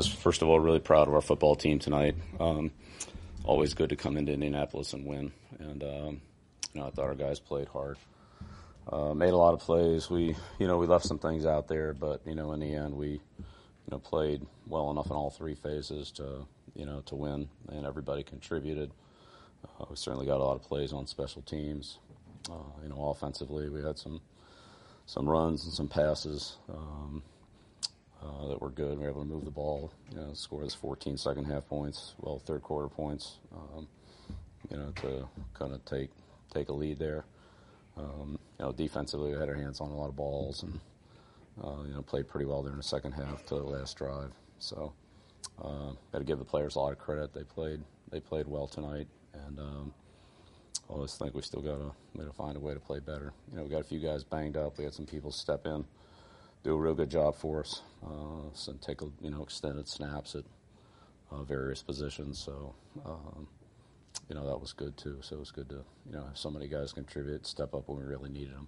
First of all, really proud of our football team tonight. Always good to come into Indianapolis and win. And I thought our guys played hard. Made a lot of plays. We left some things out there, but in the end, we played well enough in all three phases to win, and everybody contributed. We certainly got a lot of plays on special teams. Offensively, we had some runs and some passes that were good. We were able to move the ball, score us 14 second half points, third quarter points, to kind of take a lead there. Defensively, we had our hands on a lot of balls and, played pretty well there in the second half to the last drive. So, got to give the players a lot of credit. They played well tonight, and I always think we still got to find a way to play better. We got a few guys banged up. We had some people step in, do a real good job for us, and take extended snaps at various positions. So, that was good too. So it was good to have so many guys contribute, step up when we really needed them.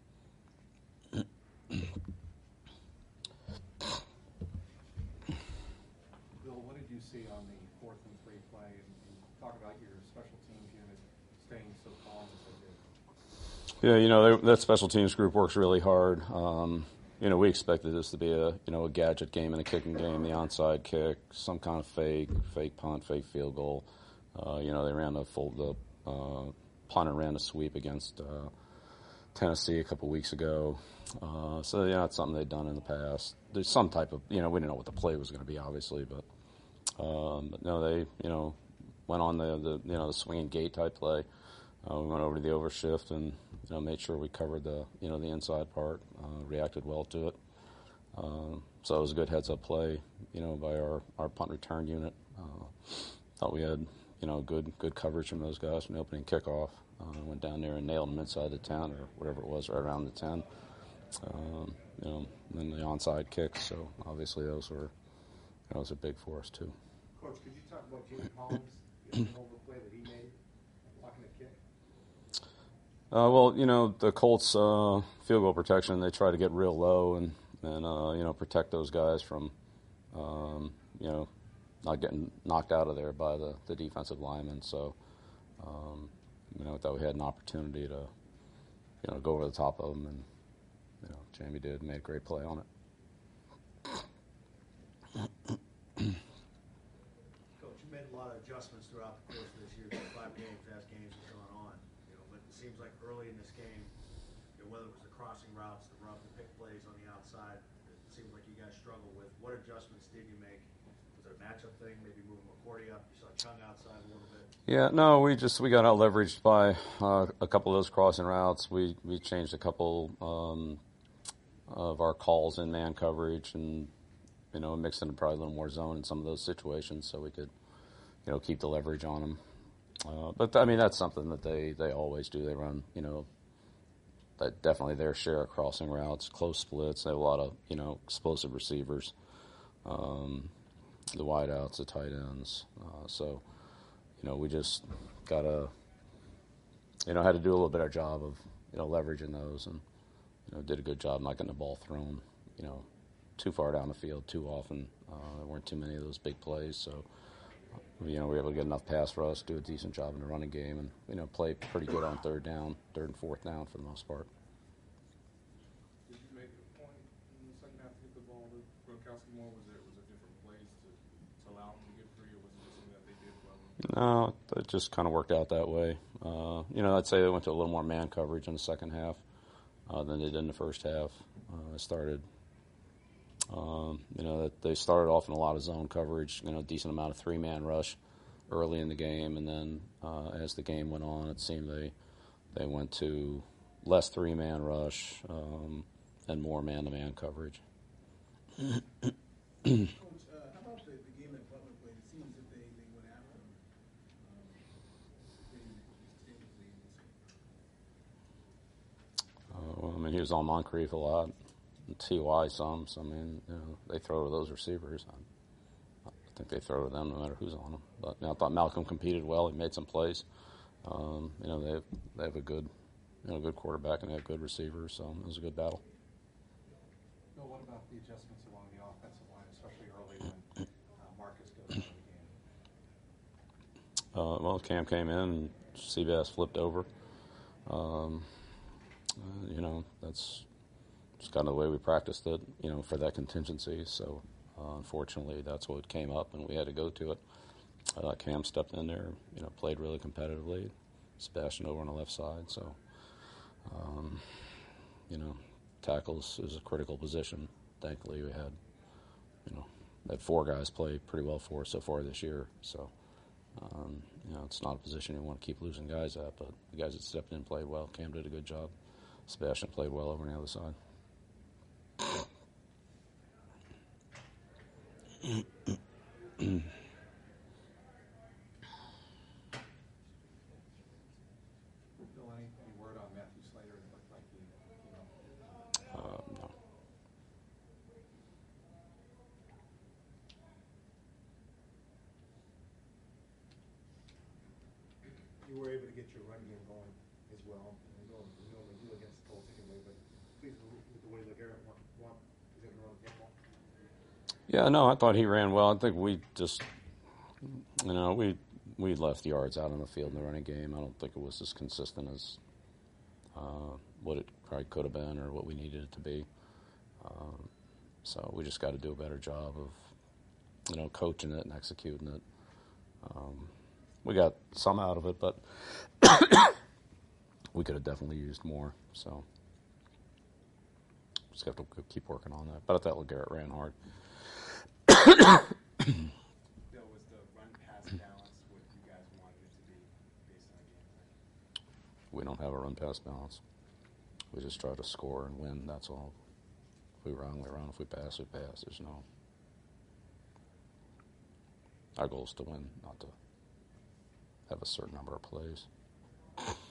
Bill, what did you see on the 4th and 3 play? And talk about your special teams unit staying so calm as they did. Yeah, that special teams group works really hard. We expected this to be a gadget game and a kicking game, the onside kick, some kind of fake punt, fake field goal. They ran the punter ran a sweep against Tennessee a couple weeks ago. So it's something they'd done in the past. There's some type of we didn't know what the play was going to be, obviously, but no, they went on the swinging gate type play. We went over to the overshift and made sure we covered the the inside part. Reacted well to it. So it was a good heads up play by our punt return unit. Thought we had good coverage from those guys from the opening kickoff. Went down there and nailed them inside the 10 or whatever it was, right around the 10. And then the onside kicks. So obviously those are big for us too. Coach, could you talk about Jimmy Collins, the overplay that he made, blocking the kick? The Colts field goal protection, they try to get real low and protect those guys from not getting knocked out of there by the defensive linemen. So I thought we had an opportunity to go over the top of them, and Jamie did, made a great play on it. Coach, you made a lot of adjustments throughout the course of this year. 5 games as games have gone on. But it seems like early in this game, whether it was the crossing routes, the rub, the pick plays on the outside, it seems like you guys struggled with. What adjustments did you make? Was it a matchup thing? Maybe moving McCourty up? You saw Chung outside a little bit. Yeah, no, we got out leveraged by a couple of those crossing routes. We changed a couple of our calls in man coverage and mixed in probably a little more zone in some of those situations so we could keep the leverage on them. But that's something that they always do. They run definitely their share of crossing routes, close splits. They have a lot of explosive receivers, the wideouts, the tight ends. So we just gotta had to do a little better job of leveraging those, and did a good job not getting the ball thrown too far down the field too often. There weren't too many of those big plays, so we were able to get enough pass rush, do a decent job in the running game, and play pretty good on third and fourth down for the most part. Did you make a point in the second half to get the ball to Gronkowski more? Was there different plays to allow him to get free, or was it just something that they did well? No, it just kind of worked out that way. I'd say they went to a little more man coverage in the second half than they did in the first half. They started off in a lot of zone coverage, decent amount of 3-man rush early in the game, and then as the game went on, it seemed they went to less 3-man rush and more man-to-man coverage. Coach, how about the game that Butler played? It seems that they went after him. He was on Moncrief a lot. TY some. So, they throw to those receivers. I think they throw to them no matter who's on them. But I thought Malcolm competed well. He made some plays. They have a good quarterback and they have good receivers. So it was a good battle. Bill, what about the adjustments along the offensive line, especially early when Mark Well, Cam came in and Seabass flipped over. That's just kind of the way we practiced it, for that contingency. So, unfortunately, that's what came up, and we had to go to it. Cam stepped in there, played really competitively, Sebastian over on the left side. So, tackles is a critical position. Thankfully, we had 4 guys play pretty well for us so far this year. So, it's not a position you want to keep losing guys at, but the guys that stepped in played well. Cam did a good job. Sebastian played well over on the other side. Bill, any word on Matthew Slater? It looked like he, No. You were able to get your run game going as well. You normally do against the Colts anyway, but pleased with the way LeGarrette is going to run the football. Yeah, no, I thought he ran well. I think we just, we left yards out on the field in the running game. I don't think it was as consistent as what it probably could have been or what we needed it to be. So we just got to do a better job of, coaching it and executing it. We got some out of it, but we could have definitely used more. So just have to keep working on that. But I thought LeGarrette ran hard. Bill, was the run-pass balance what you guys wanted it to be based on the game plan? We don't have a run-pass balance. We just try to score and win, that's all. If we run, we run. If we pass, we pass. There's no... Our goal is to win, not to have a certain number of plays.